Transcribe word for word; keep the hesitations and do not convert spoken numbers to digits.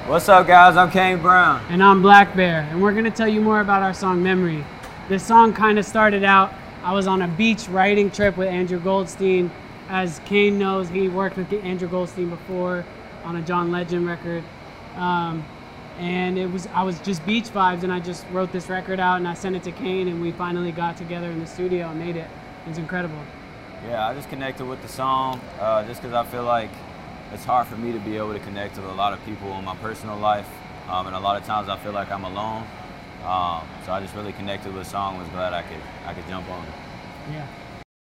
What's up, guys? I'm Kane Brown. And I'm Black Bear, and we're going to tell you more about our song Memory. This song kind of started out, I was on a beach writing trip with Andrew Goldstein. As Kane knows, he worked with Andrew Goldstein before on a John Legend record. Um, and it was I was just beach vibes, and I just wrote this record out, and I sent it to Kane, and we finally got together in the studio and made it. It was incredible. Yeah, I just connected with the song uh, just because I feel like it's hard for me to be able to connect with a lot of people in my personal life, um, and a lot of times I feel like I'm alone. Um, so I just really connected with the song. Was glad I could I could jump on it. Yeah.